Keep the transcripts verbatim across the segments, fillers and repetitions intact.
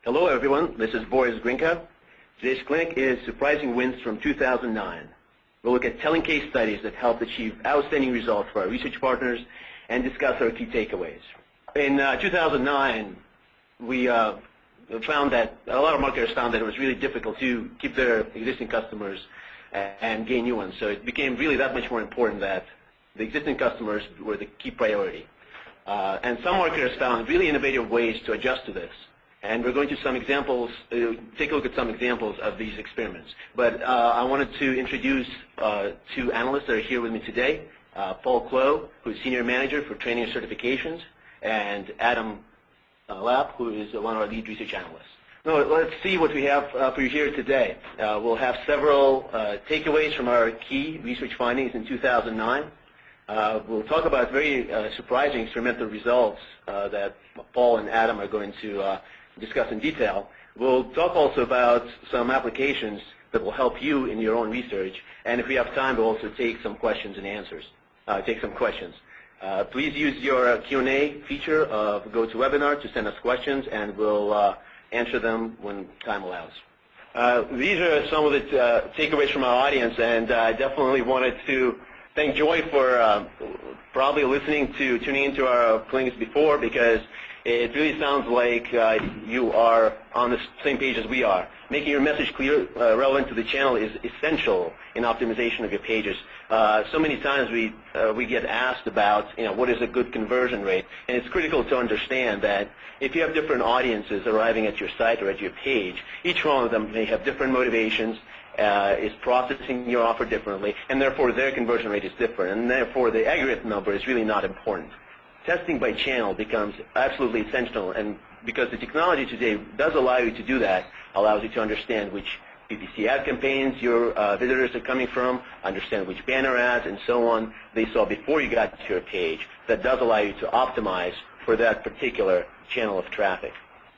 Hello everyone, this is Boris Grinka. Today's clinic is Surprising Wins from two thousand nine. We'll look at telling case studies that helped achieve outstanding results for our research partners and discuss our key takeaways. In uh, two thousand nine, we uh, found that a lot of marketers found that it was really difficult to keep their existing customers and gain new ones. So it became really that much more important that the existing customers were the key priority. Uh, and some marketers found really innovative ways to adjust to this. And we're going to some examples, uh, take a look at some examples of these experiments. But uh, I wanted to introduce uh, two analysts that are here with me today, uh, Paul Clough, who is Senior Manager for Training and Certifications, and Adam uh, Lapp, who is one of our lead research analysts. Now, let's see what we have uh, for you here today. Uh, we'll have several uh, takeaways from our key research findings in two thousand nine. Uh, we'll talk about very uh, surprising experimental results uh, that Paul and Adam are going to uh, discuss in detail. We'll talk also about some applications that will help you in your own research, and if we have time, we'll also take some questions and answers. Uh, take some questions. Uh, please use your Q and A feature of GoToWebinar to send us questions, and we'll uh, answer them when time allows. Uh, these are some of the uh, takeaways from our audience, and I uh, definitely wanted to thank Joy for uh, probably listening to, tuning into our clinics before, because it really sounds like uh, you are on the same page as we are. Making your message clear, uh, relevant to the channel is essential in optimization of your pages. Uh, so many times we uh, we get asked about, you know, what is a good conversion rate, and it's critical to understand that if you have different audiences arriving at your site or at your page, each one of them may have different motivations, uh, is processing your offer differently, and therefore their conversion rate is different, and therefore the aggregate number is really not important. Testing by channel becomes absolutely essential, and because the technology today does allow you to do that, allows you to understand which P P C ad campaigns your uh, visitors are coming from, understand which banner ads and so on they saw before you got to your page. That does allow you to optimize for that particular channel of traffic.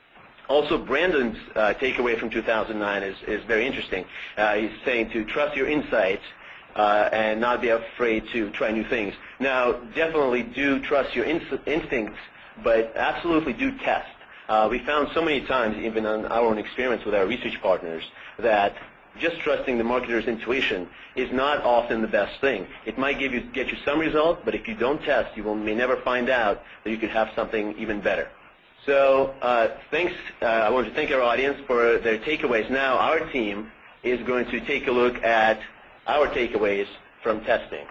Also, Brandon's uh, takeaway from two thousand nine is, is very interesting. Uh, he's saying to trust your insights uh, and not be afraid to try new things. Now, definitely do trust your ins instincts, but absolutely do test. Uh, we found so many times, even on our own experiments with our research partners, that just trusting the marketer's intuition is not often the best thing. It might give you, get you some result, but if you don't test, you will, may never find out that you could have something even better. So uh, thanks. Uh, I want to thank our audience for their takeaways. Now our team is going to take a look at our takeaways from testing.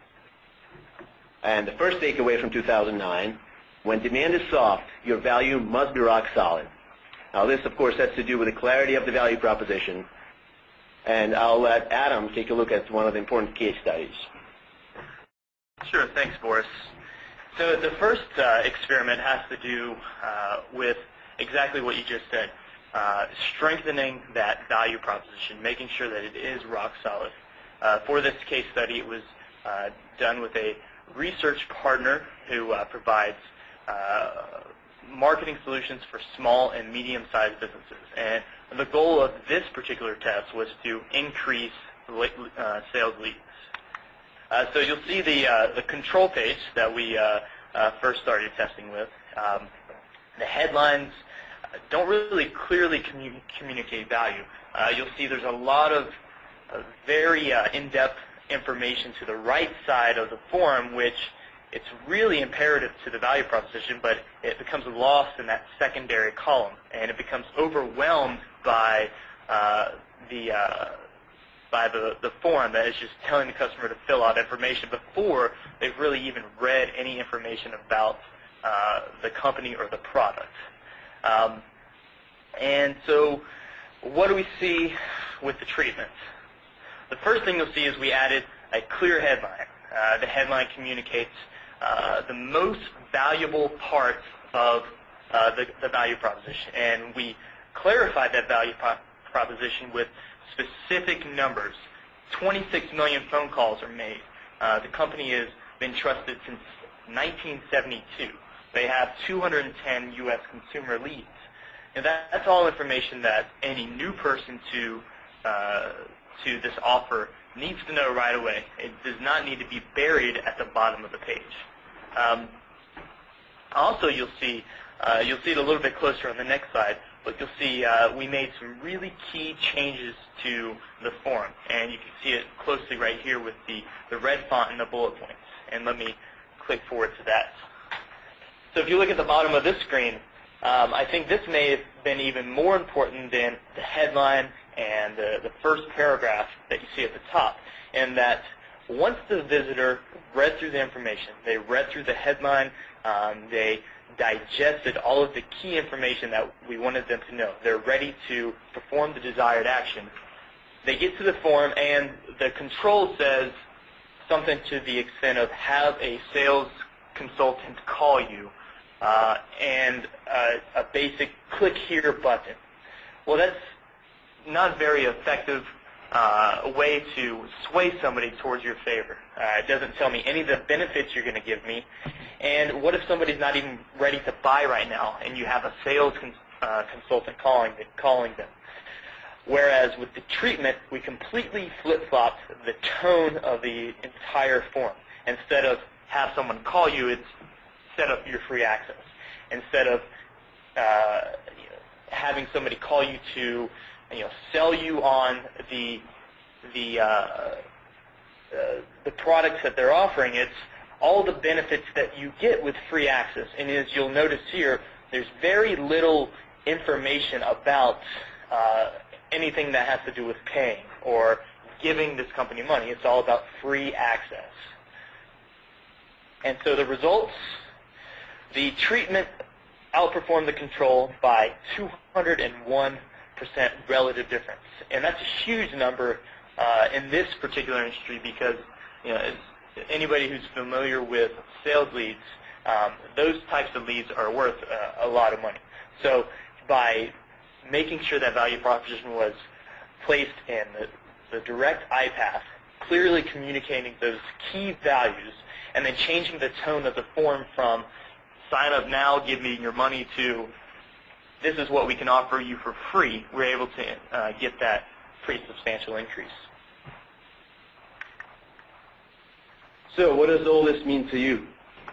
And the first takeaway from two thousand nine, when demand is soft, your value must be rock solid. Now this, of course, has to do with the clarity of the value proposition. And I'll let Adam take a look at one of the important case studies. Sure, thanks, Boris. So the first uh, experiment has to do uh, with exactly what you just said, uh, strengthening that value proposition, making sure that it is rock solid. Uh, for this case study, it was uh, done with a research partner who uh, provides uh, marketing solutions for small and medium-sized businesses. And the goal of this particular test was to increase uh, sales leads. Uh, so you'll see the, uh, the control page that we uh, uh, first started testing with. Um, the headlines don't really clearly commu communicate value. Uh, you'll see there's a lot of uh, very uh, in-depth information to the right side of the form, which it's really imperative to the value proposition, but it becomes lost in that secondary column, and it becomes overwhelmed by uh, the uh, by the, the form that is just telling the customer to fill out information before they've really even read any information about uh, the company or the product. Um, and so what do we see with the treatment? The first thing you'll see is we added a clear headline. Uh, the headline communicates uh, the most valuable parts of uh, the, the value proposition, and we clarified that value pro proposition with specific numbers. twenty-six million phone calls are made. Uh, the company has been trusted since nineteen seventy-two. They have two hundred ten U S consumer leads. And that, that's all information that any new person to, uh, to this offer needs to know right away. It does not need to be buried at the bottom of the page. Um, also, you'll see, uh, you'll see it a little bit closer on the next slide. but you'll see uh, we made some really key changes to the form, and you can see it closely right here with the, the red font and the bullet points. And let me click forward to that. So if you look at the bottom of this screen, um, I think this may have been even more important than the headline and the, the first paragraph that you see at the top, in that once the visitor read through the information, they read through the headline, um, they digested all of the key information that we wanted them to know, they're ready to perform the desired action, they get to the form and the control says something to the extent of have a sales consultant call you uh, and uh, a basic click here button. Well, that's not very effective uh, way to sway somebody towards your favor. Uh, it doesn't tell me any of the benefits you're going to give me. And what if somebody's not even ready to buy right now and you have a sales cons uh, consultant calling, calling them? Whereas with the treatment, we completely flip-flopped the tone of the entire form. Instead of have someone call you, it's set up your free access. Instead of uh, you know, having somebody call you to you know, sell you on the the uh, uh, the products that they're offering, it's all the benefits that you get with free access. And as you'll notice here, there's very little information about uh, anything that has to do with paying or giving this company money. It's all about free access. And so the results, the treatment outperformed the control by two hundred one percent relative difference. And that's a huge number uh, in this particular industry because you know, anybody who's familiar with sales leads, um, those types of leads are worth uh, a lot of money. So by making sure that value proposition was placed in the, the direct I PATH, clearly communicating those key values, and then changing the tone of the form from sign up now, give me your money, to this is what we can offer you for free, we're able to uh, get that pretty substantial increase. So what does all this mean to you?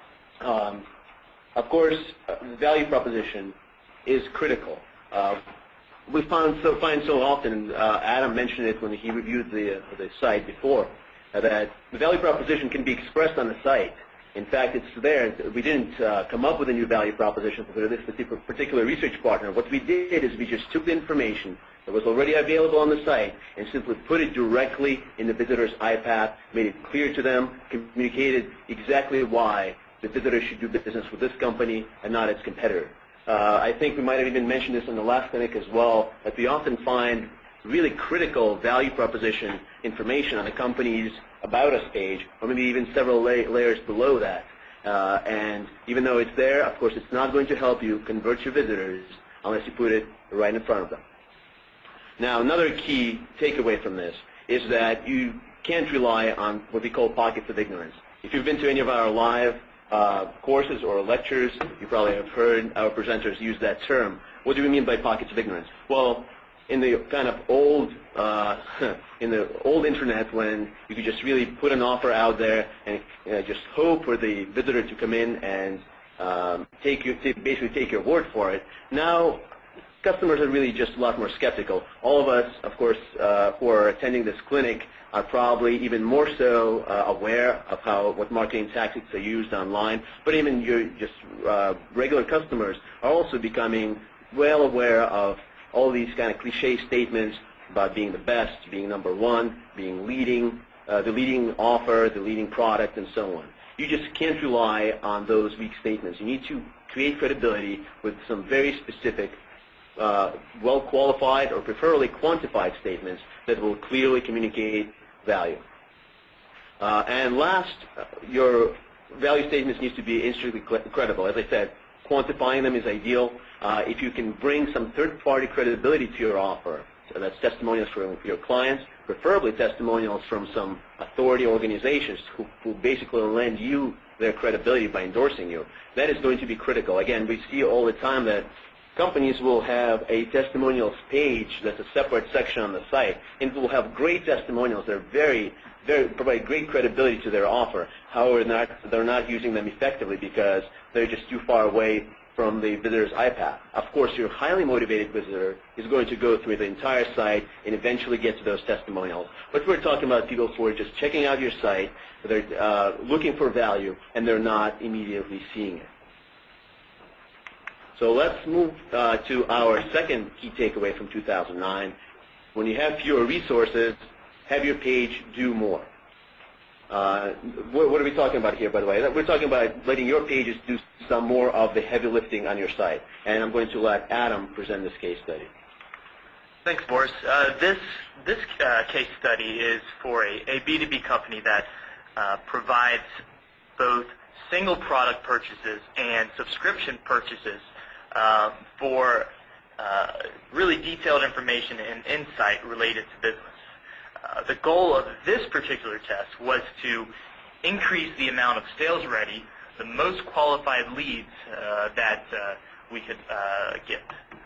Um, of course, uh, the value proposition is critical. Uh, we found so, find so often, uh, Adam mentioned it when he reviewed the, uh, the site before, uh, that the value proposition can be expressed on the site. In fact, it's there. We didn't uh, come up with a new value proposition for this particular research partner. What we did is we just took the information that was already available on the site and simply put it directly in the visitor's I PATH, made it clear to them, communicated exactly why the visitor should do business with this company and not its competitor. Uh, I think we might have even mentioned this in the last clinic as well, that we often find really critical value proposition information on the company's About Us page, or maybe even several la layers below that. Uh, and even though it's there, of course, it's not going to help you convert your visitors unless you put it right in front of them. Now, another key takeaway from this is that you can't rely on what we call pockets of ignorance. If you've been to any of our live uh, courses or lectures, you probably have heard our presenters use that term. What do we mean by pockets of ignorance? Well, in the kind of old, uh, in the old internet, when you could just really put an offer out there and uh, just hope for the visitor to come in and um, take you, basically take your word for it. Now, customers are really just a lot more skeptical. All of us, of course, uh, who are attending this clinic are probably even more so uh, aware of how what marketing tactics are used online. But even your just uh, regular customers are also becoming well aware of all these kind of cliche statements about being the best, being number one, being leading, uh, the leading offer, the leading product, and so on. You just can't rely on those weak statements. You need to create credibility with some very specific, uh, well-qualified or preferably quantified statements that will clearly communicate value. Uh, and last, uh, your value statements need to be instantly credible. As I said, quantifying them is ideal. Uh, if you can bring some third-party credibility to your offer, so that's testimonials from your clients, preferably testimonials from some authority organizations who, who basically lend you their credibility by endorsing you, that is going to be critical. Again, we see all the time that companies will have a testimonials page that's a separate section on the site, and will have great testimonials. They're very, very provide great credibility to their offer. However, they're not, they're not using them effectively because they're just too far away from the visitor's iPad. Of course, your highly motivated visitor is going to go through the entire site and eventually get to those testimonials. But we're talking about people who are just checking out your site, they're uh, looking for value, and they're not immediately seeing it. So let's move uh, to our second key takeaway from two thousand nine. When you have fewer resources, have your page do more. Uh, what, what are we talking about here, by the way? We're talking about letting your pages do some more of the heavy lifting on your site. And I'm going to let Adam present this case study. Thanks, Boris. Uh, this this uh, case study is for a, a B two B company that uh, provides both single product purchases and subscription purchases uh, for uh, really detailed information and insight related to business. Uh, the goal of this particular test was to increase the amount of sales ready, the most qualified leads uh, that uh, we could uh, get.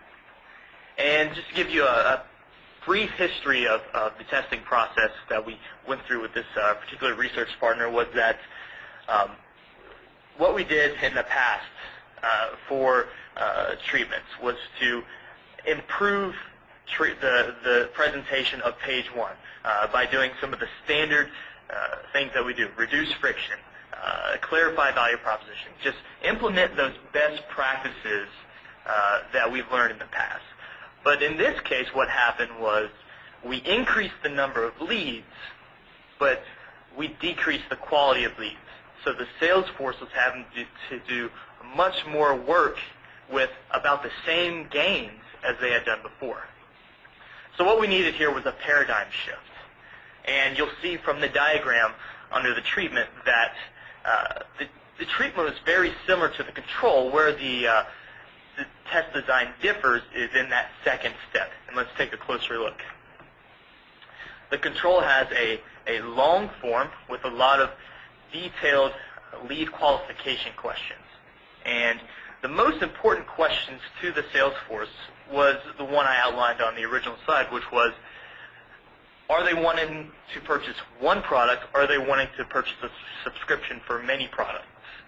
And just to give you a, a brief history of, of the testing process that we went through with this uh, particular research partner was that um, what we did in the past uh, for uh, treatments was to improve treat the, the presentation of page one uh, by doing some of the standard uh, things that we do, reduce friction, uh, clarify value proposition, just implement those best practices uh, that we've learned in the past. But in this case, what happened was we increased the number of leads, but we decreased the quality of leads. So the sales force was having to, to do much more work with about the same gains as they had done before. So what we needed here was a paradigm shift. And you'll see from the diagram under the treatment that uh, the, the treatment was very similar to the control. Where the, uh, the test design differs is in that second step. And let's take a closer look. The control has a, a long form with a lot of detailed lead qualification questions. And the most important questions to the sales force was the one I outlined on the original slide, which was, are they wanting to purchase one product, or are they wanting to purchase a subscription for many products?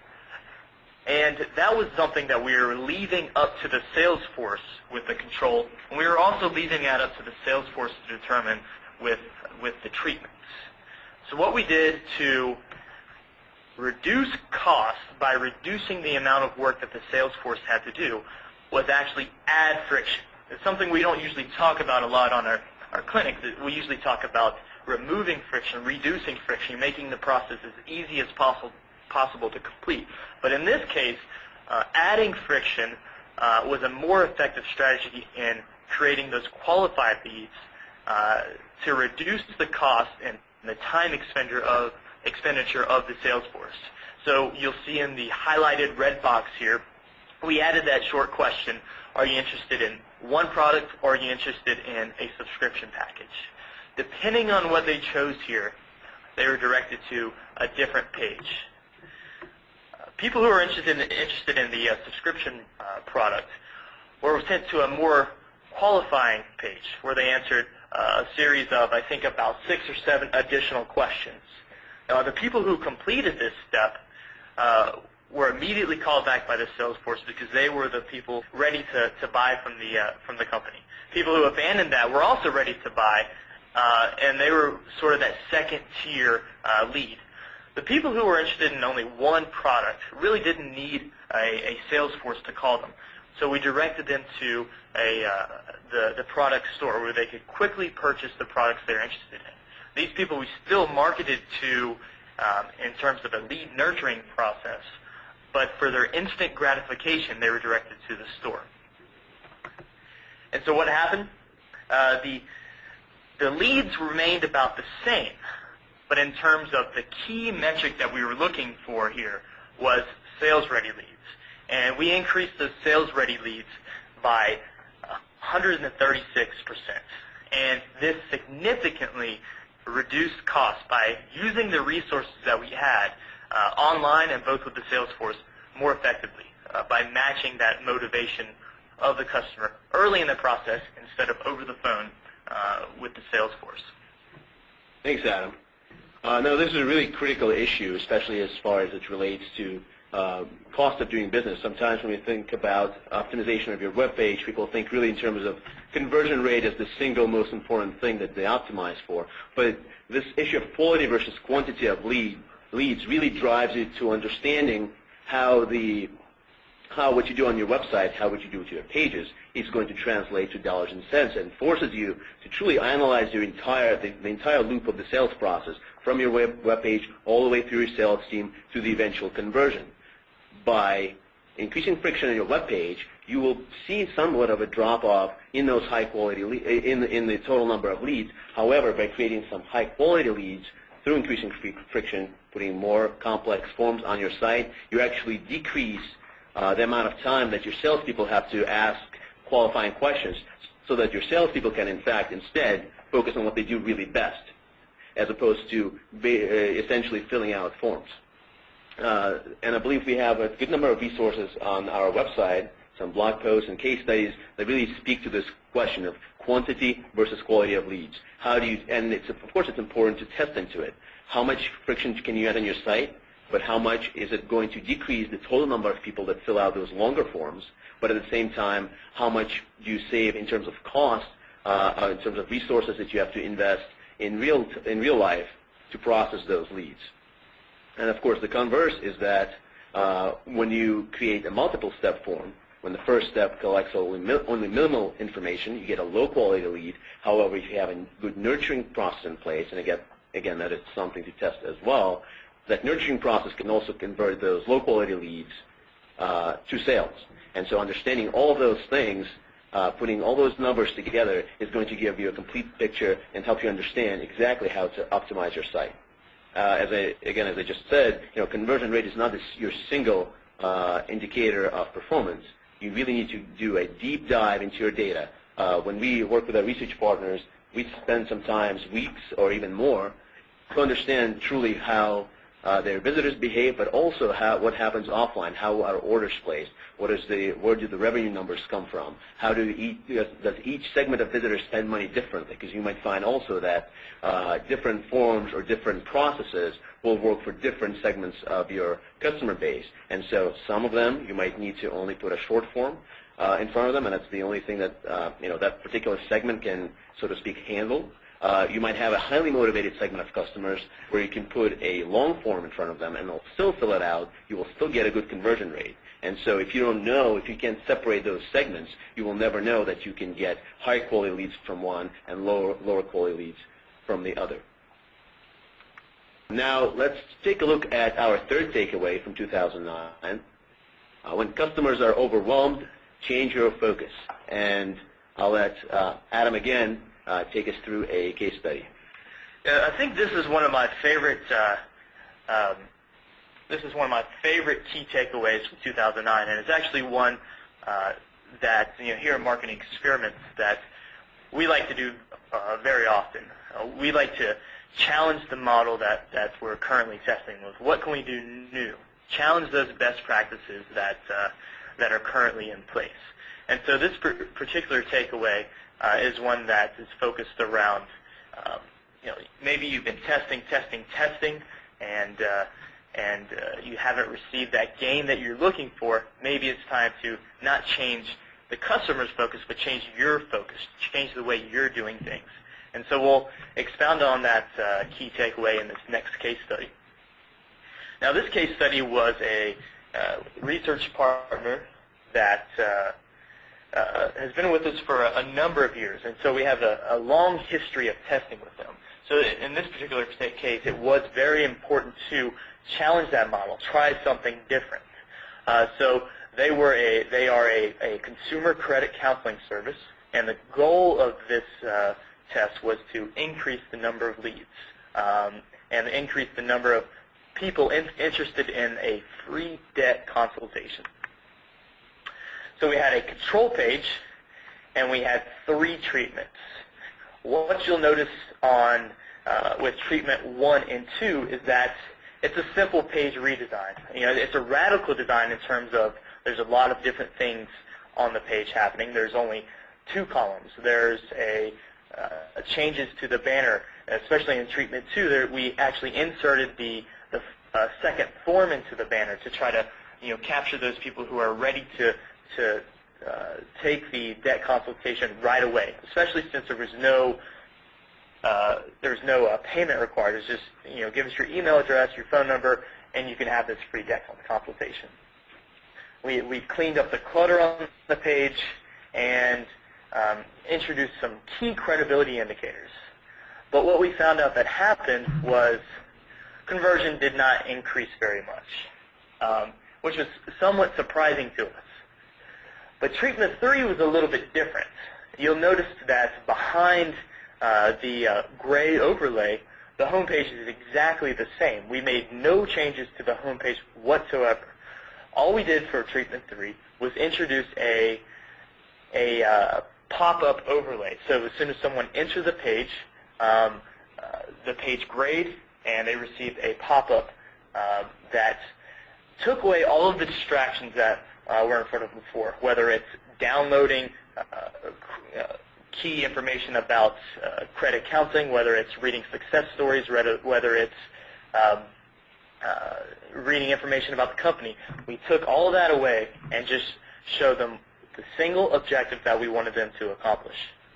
And that was something that we were leaving up to the sales force with the control, and we were also leaving that up to the sales force to determine with, with the treatments. So what we did to reduce costs by reducing the amount of work that the sales force had to do was actually add friction. It's something we don't usually talk about a lot on our, our clinics. We usually talk about removing friction, reducing friction, making the process as easy as possible, possible to complete. But in this case, uh, adding friction uh, was a more effective strategy in creating those qualified leads uh, to reduce the cost and the time expenditure of, expenditure of the sales force. So you'll see in the highlighted red box here, we added that short question, are you interested in one product or are you interested in a subscription package? Depending on what they chose here, they were directed to a different page. Uh, people who are interested in, interested in the uh, subscription uh, product were sent to a more qualifying page where they answered uh, a series of, I think, about six or seven additional questions. Now, the people who completed this step uh, were immediately called back by the sales force because they were the people ready to, to buy from the, uh, from the company. People who abandoned that were also ready to buy, uh, and they were sort of that second-tier uh, lead. The people who were interested in only one product really didn't need a, a sales force to call them. So we directed them to a, uh, the, the product store where they could quickly purchase the products they're interested in. These people we still marketed to um, in terms of a lead nurturing process, but for their instant gratification, they were directed to the store. And so what happened? Uh, the, the leads remained about the same, but in terms of the key metric that we were looking for here was sales-ready leads. And we increased those sales-ready leads by one hundred thirty-six percent. And this significantly reduced costs by using the resources that we had uh, online and both with the sales force more effectively uh, by matching that motivation of the customer early in the process instead of over the phone uh, with the sales force. Thanks, Adam. Uh, no, this is a really critical issue, especially as far as it relates to uh, cost of doing business. Sometimes when we think about optimization of your web page, people think really in terms of conversion rate as the single most important thing that they optimize for. But this issue of quality versus quantity of lead, leads really drives you to understanding how the how what you do on your website, how what you do to your pages is going to translate to dollars and cents, and forces you to truly analyze your entire the, the entire loop of the sales process from your web, web page all the way through your sales team to the eventual conversion. By increasing friction on your web page, you will see somewhat of a drop-off in those high-quality in the, in the total number of leads. However, by creating some high-quality leads through increasing friction, putting more complex forms on your site, you actually decrease uh, the amount of time that your salespeople have to ask qualifying questions, so that your salespeople can, in fact, instead focus on what they do really best, as opposed to be, uh, essentially filling out forms. Uh, and I believe we have a good number of resources on our website, some blog posts and case studies that really speak to this question of quantity versus quality of leads. How do you, and it's, of course it's important to test into it. How much friction can you add on your site, but how much is it going to decrease the total number of people that fill out those longer forms, but at the same time, how much do you save in terms of cost, uh, in terms of resources that you have to invest in real, in real life to process those leads. And of course, the converse is that uh, when you create a multiple-step form, when the first step collects only, mi only minimal information, you get a low-quality lead. However, if you have a good nurturing process in place, and again, again, that is something to test as well, that nurturing process can also convert those low-quality leads uh, to sales. And so understanding all those things, uh, putting all those numbers together is going to give you a complete picture and help you understand exactly how to optimize your site. Uh, as I, again, as I just said, you know, conversion rate is not this, your single uh, indicator of performance. You really need to do a deep dive into your data. Uh, when we work with our research partners, we spend sometimes weeks or even more to understand truly how uh, their visitors behave, but also how, what happens offline, how are orders placed, what is the, where do the revenue numbers come from, how do each, does each segment of visitors spend money differently, because you might find also that uh, different forms or different processes will work for different segments of your customer base. And so some of them you might need to only put a short form uh, in front of them, and that's the only thing that uh, you know that particular segment can, so to speak, handle. Uh, you might have a highly motivated segment of customers where you can put a long form in front of them and they'll still fill it out. You will still get a good conversion rate. And so if you don't know, if you can't separate those segments, you will never know that you can get high quality leads from one and lower, lower quality leads from the other. Now let's take a look at our third takeaway from two thousand nine. Uh, when customers are overwhelmed, change your focus. And I'll let uh, Adam again uh, take us through a case study. Uh, I think this is one of my favorite uh, um, This is one of my favorite key takeaways from two thousand nine, and it's actually one uh, that, you know, here at Marketing Experiments that we like to do uh, very often. Uh, we like to challenge the model that, that we're currently testing with. What can we do new? Challenge those best practices that, uh, that are currently in place. And so this particular takeaway uh, is one that is focused around, um, you know, maybe you've been testing, testing, testing, and uh, and uh, you haven't received that gain that you're looking for. Maybe it's time to not change the customer's focus, but change your focus, change the way you're doing things. And so we'll expound on that uh, key takeaway in this next case study. Now, this case study was a uh, research partner that uh, uh, has been with us for a, a number of years, and so we have a, a long history of testing with them. So in this particular case, it was very important to challenge that model, try something different. Uh, so they were a, they are a, a consumer credit counseling service, and the goal of this uh, test was to increase the number of leads um, and increase the number of people in, interested in a free debt consultation. So we had a control page, and we had three treatments. What you'll notice on uh, with treatment one and two is that it's a simple page redesign. You know, it's a radical design in terms of there's a lot of different things on the page happening. There's only two columns. There's a uh, changes to the banner, especially in treatment two. There, we actually inserted the, the uh, second form into the banner to try to you know, capture those people who are ready to, to uh, take the debt consultation right away, especially since there was no, uh, there's no uh, payment required. It's just, you know, give us your email address, your phone number, and you can have this free debt consultation. We, we cleaned up the clutter on the page and um, introduced some key credibility indicators. But what we found out that happened was conversion did not increase very much, um, which was somewhat surprising to us. But treatment three was a little bit different. You'll notice that behind uh, the uh, gray overlay, the homepage is exactly the same. We made no changes to the homepage whatsoever. All we did for treatment three was introduce a, a uh, pop-up overlay. So as soon as someone enters the page, um, uh, the page grayed, and they received a pop-up uh, that took away all of the distractions that uh, were in front of them before, whether it's downloading uh, uh, key information about uh, credit counseling, whether it's reading success stories, whether it's um, uh, reading information about the company. We took all of that away and just showed them the single objective that we wanted them to accomplish.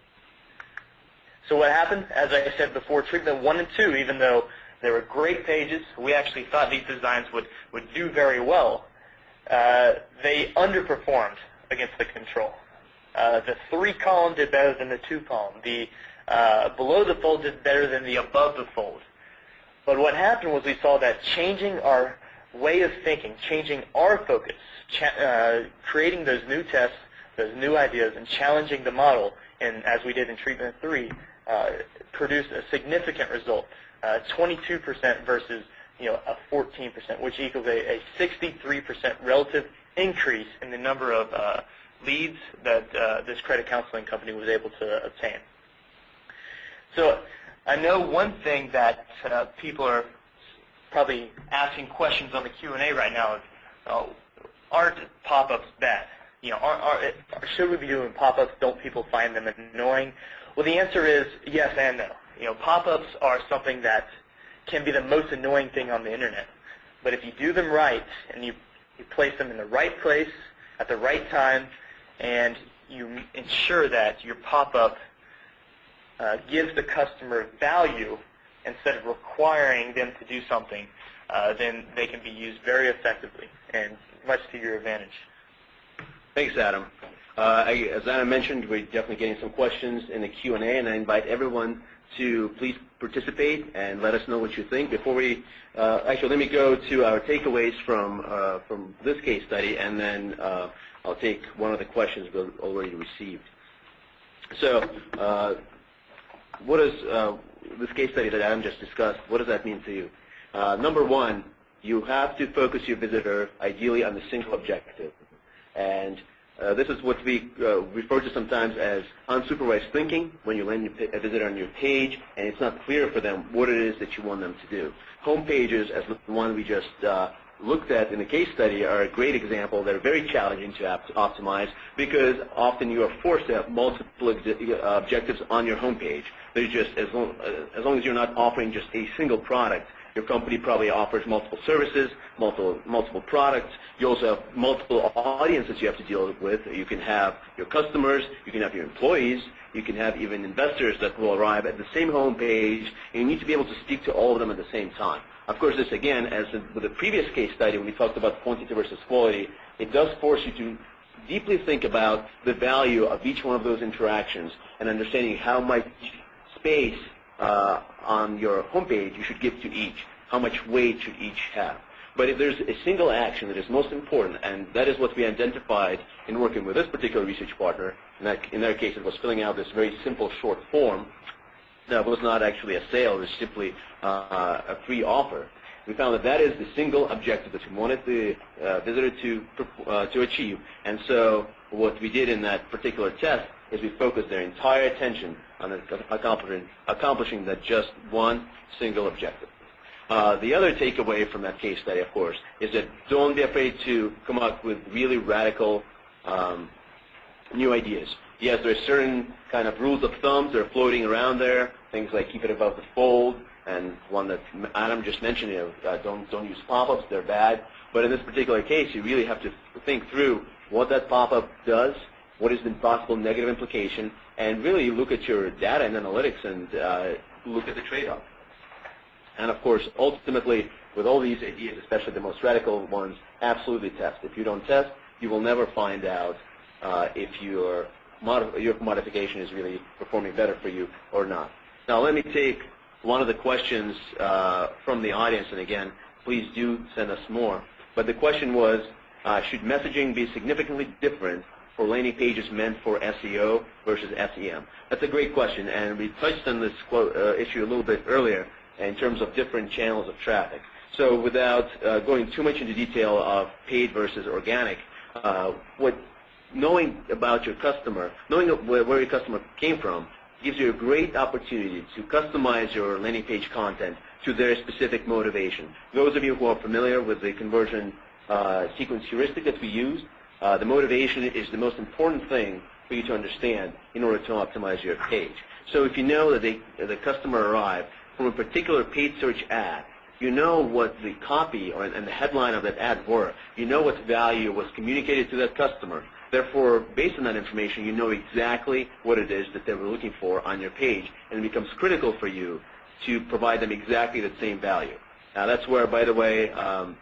So what happened? As I said before, treatment one and two, even though they were great pages, we actually thought these designs would, would do very well, uh, they underperformed against the control. Uh, the three column did better than the two column. The uh, below the fold did better than the above the fold. But what happened was we saw that changing our way of thinking, changing our focus, cha uh, creating those new tests, those new ideas, and challenging the model, and as we did in treatment three, uh, produced a significant result, uh, twenty-two percent versus you know a fourteen percent, which equals a, a sixty-three percent relative increase in the number of uh, leads that uh, this credit counseling company was able to obtain. So I know one thing that uh, people are probably asking questions on the Q and A right now is, uh, aren't pop-ups bad? You know, are, are, should we be doing pop-ups? Don't people find them annoying? Well, the answer is yes and no. You know, pop-ups are something that can be the most annoying thing on the internet. But if you do them right and you, you place them in the right place at the right time, and you ensure that your pop-up uh, gives the customer value instead of requiring them to do something, uh, then they can be used very effectively and much to your advantage. Thanks, Adam. Uh, I, as Adam mentioned, we're definitely getting some questions in the Q and A, and I invite everyone to please participate and let us know what you think. Before we, uh, actually, let me go to our takeaways from uh, from this case study, and then uh, I'll take one of the questions we've already received. So, uh, what is uh, this case study that Adam just discussed? What does that mean to you? Uh, number one, you have to focus your visitor ideally on the single objective. And uh, this is what we uh, refer to sometimes as unsupervised thinking, when you land a visitor on your page and it's not clear for them what it is that you want them to do. Home pages, as the one we just uh, looked at in the case study, are a great example. They're very challenging to optimize because often you are forced to have multiple objectives on your home page. They're just, as long, uh, as long as you're not offering just a single product, your company probably offers multiple services, multiple, multiple products. You also have multiple audiences you have to deal with. You can have your customers, you can have your employees, you can have even investors that will arrive at the same home page, and you need to be able to speak to all of them at the same time. Of course, this again, as with the previous case study when we talked about quantity versus quality, it does force you to deeply think about the value of each one of those interactions and understanding how much space uh, on your homepage you should give to each, how much weight should each have. But if there's a single action that is most important, and that is what we identified in working with this particular research partner, in, that, in their case it was filling out this very simple short form that was not actually a sale, it was simply uh, a free offer. We found that that is the single objective that we wanted the uh, visitor to, uh, to achieve. And so what we did in that particular test is we focused their entire attention on accomplishing, accomplishing that just one single objective. Uh, the other takeaway from that case study, of course, is that don't be afraid to come up with really radical um, new ideas. Yes, there are certain kind of rules of thumbs that are floating around there, things like keep it above the fold, and one that Adam just mentioned, you know, uh, don't, don't use pop-ups, they're bad. But in this particular case, you really have to think through what that pop-up does, what is the possible negative implication, and really look at your data and analytics and uh, look at the trade-off. And of course, ultimately, with all these ideas, especially the most radical ones, absolutely test. If you don't test, you will never find out uh, if your, modif your modification is really performing better for you or not. Now, let me take one of the questions uh, from the audience, and again, please do send us more. But the question was, uh, should messaging be significantly different for landing pages meant for S E O versus S E M? That's a great question, and we touched on this quote, uh, issue a little bit earlier in terms of different channels of traffic. So without uh, going too much into detail of paid versus organic, uh, what knowing about your customer, knowing where, where your customer came from, gives you a great opportunity to customize your landing page content to their specific motivation. Those of you who are familiar with the conversion uh, sequence heuristic that we use, uh, the motivation is the most important thing for you to understand in order to optimize your page. So if you know that they, the customer arrived from a particular paid search ad, you know what the copy or, and the headline of that ad were. You know what value was communicated to that customer. Therefore, based on that information, you know exactly what it is that they were looking for on your page, and it becomes critical for you to provide them exactly the same value. Now, that's where, by the way, um,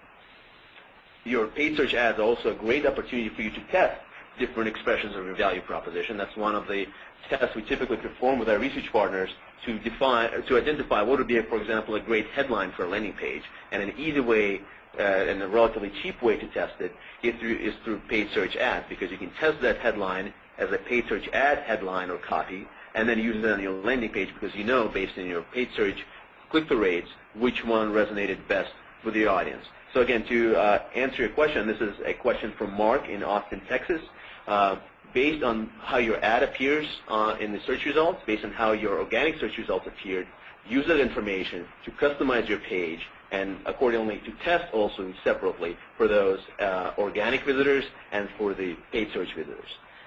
your paid search ads are also a great opportunity for you to test different expressions of your value proposition. That's one of the tests we typically perform with our research partners to define, to identify what would be, for example, a great headline for a landing page. And an easy way uh, and a relatively cheap way to test it is through, is through paid search ads, because you can test that headline as a paid search ad headline or copy, and then use it on your landing page because you know, based on your paid search click-through rates, which one resonated best with your audience. So again, to uh, answer your question, this is a question from Mark in Austin, Texas. Uh, based on how your ad appears uh, in the search results, based on how your organic search results appeared, use that information to customize your page and accordingly to test also separately for those uh, organic visitors and for the paid search visitors.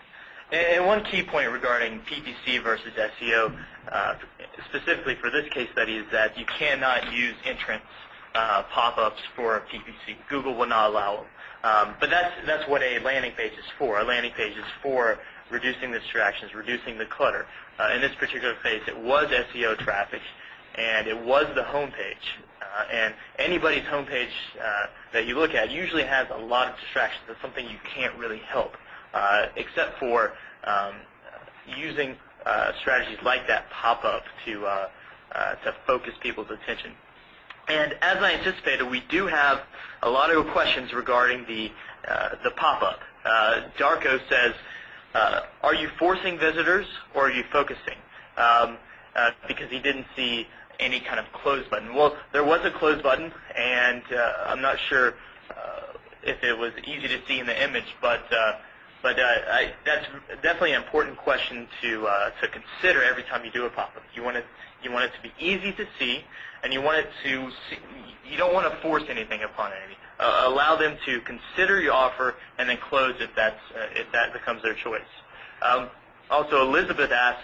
And one key point regarding P P C versus S E O, uh, specifically for this case study, is that you cannot use entrance uh, pop-ups for P P C. Google will not allow them. Um, but that's, that's what a landing page is for. A landing page is for reducing the distractions, reducing the clutter. Uh, in this particular case, it was S E O traffic, and it was the home page. Uh, and anybody's home page uh, that you look at usually has a lot of distractions. That's something you can't really help, uh, except for um, using uh, strategies like that pop-up to, uh, uh, to focus people's attention. And as I anticipated, we do have a lot of questions regarding the, uh, the pop-up. Uh, Darko says, uh, are you forcing visitors or are you focusing? Um, uh, because he didn't see any kind of close button. Well, there was a close button, and uh, I'm not sure uh, if it was easy to see in the image, but uh, but uh, I, that's definitely an important question to uh, to consider every time you do a pop-up. You want it you want it to be easy to see, and you want it to see, you don't want to force anything upon anybody. Uh, allow them to consider your offer and then close if that's uh, if that becomes their choice. Um, also, Elizabeth asked,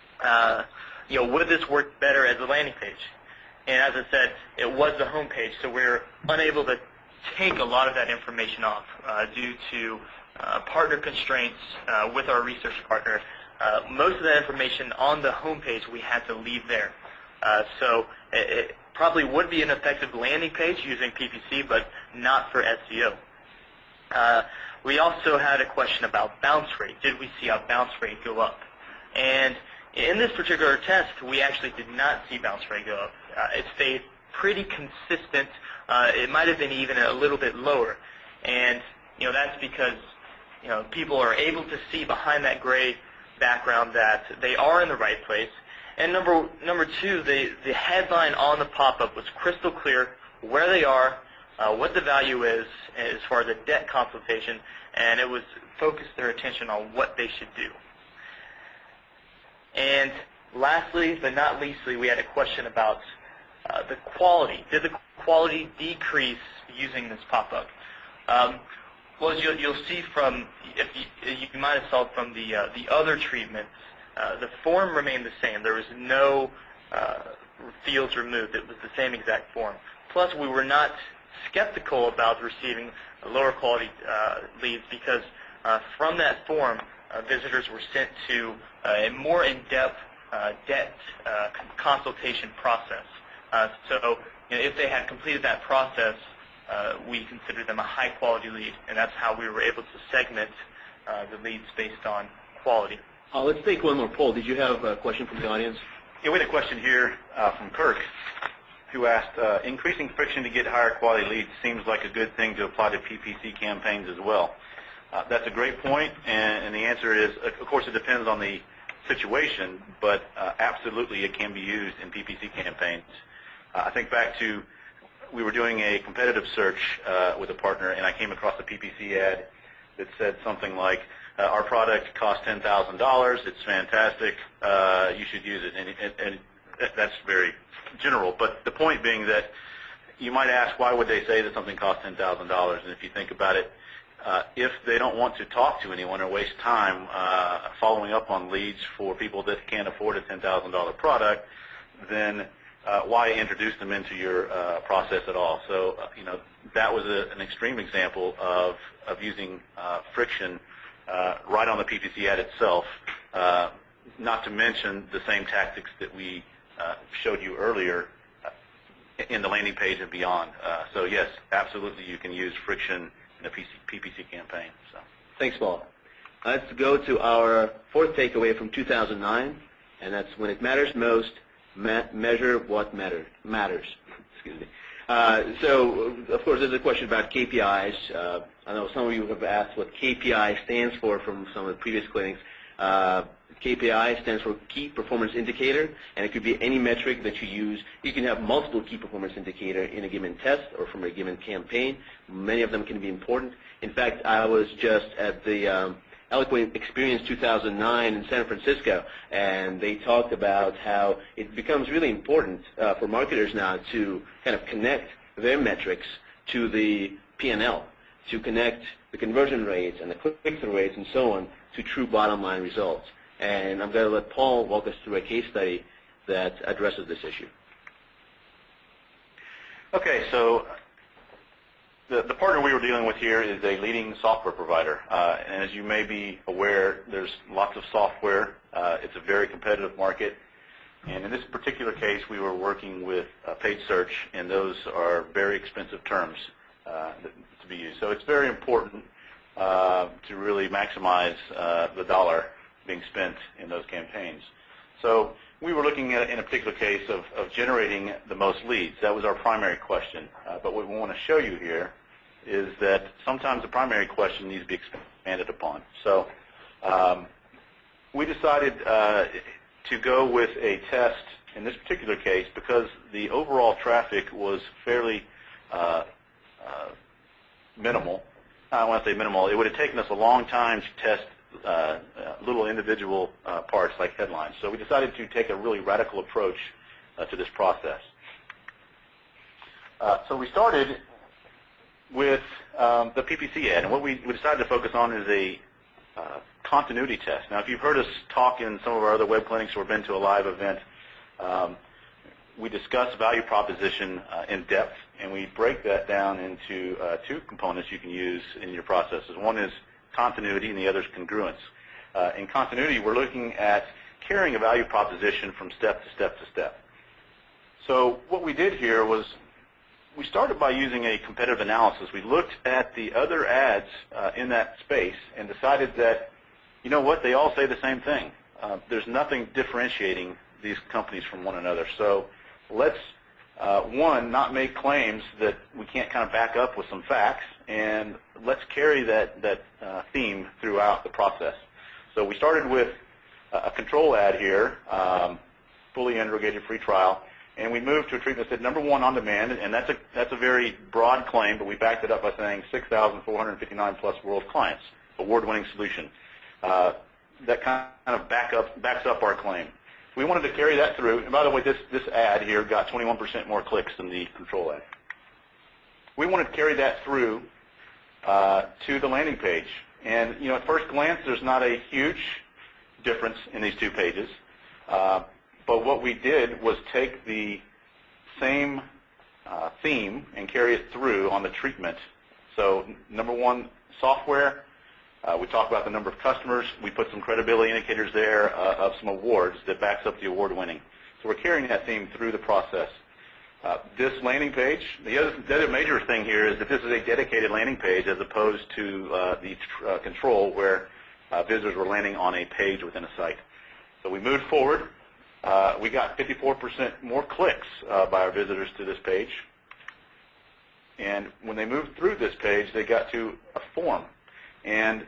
uh, you know, would this work better as a landing page? And as I said, it was the home page, so we're unable to take a lot of that information off uh, due to uh, partner constraints uh, with our research partner. Uh, most of that information on the home page we had to leave there. Uh, so it, it probably would be an effective landing page using P P C, but not for S E O. Uh, we also had a question about bounce rate. Did we see our bounce rate go up? And in this particular test, we actually did not see bounce rate go up. Uh, it stayed pretty consistent. Uh, it might have been even a little bit lower. And, you know, that's because, you know, people are able to see behind that gray background that they are in the right place. And number number two, the, the headline on the pop-up was crystal clear where they are, uh, what the value is as far as a debt consultation, and it was focused their attention on what they should do. And lastly, but not leastly, we had a question about uh, the quality. Did the quality decrease using this pop-up? Um, well, as you'll, you'll see from, if you, you might have saw from the, uh, the other treatments, uh, the form remained the same. There was no uh, fields removed. It was the same exact form. Plus, we were not skeptical about receiving lower quality uh, leads because uh, from that form, uh, visitors were sent to uh, a more in-depth uh, debt uh, consultation process. Uh, so you know, if they had completed that process, uh, we considered them a high-quality lead, and that's how we were able to segment uh, the leads based on quality. Uh, let's take one more poll. Did you have a question from the audience? Yeah, we had a question here uh, from Kirk, who asked, uh, increasing friction to get higher quality leads seems like a good thing to apply to P P C campaigns as well. Uh, that's a great point, and, and the answer is, of course, it depends on the situation, but uh, absolutely it can be used in P P C campaigns. Uh, I think back to, we were doing a competitive search uh, with a partner, and I came across a P P C ad that said something like, uh, our product costs ten thousand dollars, it's fantastic, uh, you should use it, and, and, and that's very general, but the point being that you might ask, why would they say that something costs ten thousand dollars? And if you think about it, uh, if they don't want to talk to anyone or waste time uh, following up on leads for people that can't afford a ten thousand dollar product, then uh, why introduce them into your uh, process at all? So, uh, you know, that was a, an extreme example of, of using uh, friction uh, right on the P P C ad itself, uh, not to mention the same tactics that we Uh, showed you earlier uh, in the landing page and beyond. Uh, so yes, absolutely you can use friction in a P P C campaign. So. Thanks, Paul. Let's go to our fourth takeaway from two thousand nine, and that's when it matters most, ma measure what matter, matters. Excuse me. Uh, so, of course, there's a question about K P Is. Uh, I know some of you have asked what K P I stands for from some of the previous clinics. Uh, K P I stands for Key Performance Indicator, and it could be any metric that you use. You can have multiple Key Performance Indicator in a given test or from a given campaign. Many of them can be important. In fact, I was just at the um, Eloquent Experience two thousand nine in San Francisco, and they talked about how it becomes really important uh, for marketers now to kind of connect their metrics to the P and L, to connect the conversion rates and the click-through rates and so on to true bottom-line results. And I'm going to let Paul walk us through a case study that addresses this issue. Okay, so the, the partner we were dealing with here is a leading software provider. Uh, and as you may be aware, there's lots of software. Uh, it's a very competitive market. And in this particular case, we were working with uh, paid search, and those are very expensive terms uh, to be used. So it's very important uh, to really maximize uh, the dollar being spent in those campaigns. So we were looking at, in a particular case, of, of generating the most leads. That was our primary question. Uh, but what we want to show you here is that sometimes the primary question needs to be expanded upon. So um, we decided uh, to go with a test in this particular case because the overall traffic was fairly uh, uh, minimal. I don't want to say minimal. It would have taken us a long time to test Uh, uh, little individual uh, parts like headlines. So we decided to take a really radical approach uh, to this process. Uh, so we started with um, the P P C ad, and what we, we decided to focus on is a uh, continuity test. Now, if you've heard us talk in some of our other web clinics or been to a live event, um, we discuss value proposition uh, in depth, and we break that down into uh, two components you can use in your processes. One is continuity and the other is congruence. Uh, in continuity, we're looking at carrying a value proposition from step to step to step. So what we did here was we started by using a competitive analysis. We looked at the other ads uh, in that space and decided that, you know what, they all say the same thing. Uh, there's nothing differentiating these companies from one another. So let's, uh, one, not make claims that we can't kind of back up with some facts, and let's carry that, that uh, theme throughout the process. So we started with a control ad here, um, fully interrogated free trial, and we moved to a treatment that said number one on demand, and that's a, that's a very broad claim, but we backed it up by saying six thousand four hundred fifty-nine plus world clients, award-winning solution. Uh, that kind of back up, backs up our claim. We wanted to carry that through, and by the way, this, this ad here got twenty-one percent more clicks than the control ad. We wanted to carry that through Uh, to the landing page. And, you know, at first glance, there's not a huge difference in these two pages. Uh, but what we did was take the same uh, theme and carry it through on the treatment. So number one, software. Uh, we talked about the number of customers. We put some credibility indicators there uh, of some awards that backs up the award winning. So we're carrying that theme through the process. Uh, this landing page, the other, the other major thing here is that this is a dedicated landing page as opposed to uh, the tr uh, control where uh, visitors were landing on a page within a site. So we moved forward. Uh, we got fifty-four percent more clicks uh, by our visitors to this page. And when they moved through this page, they got to a form. And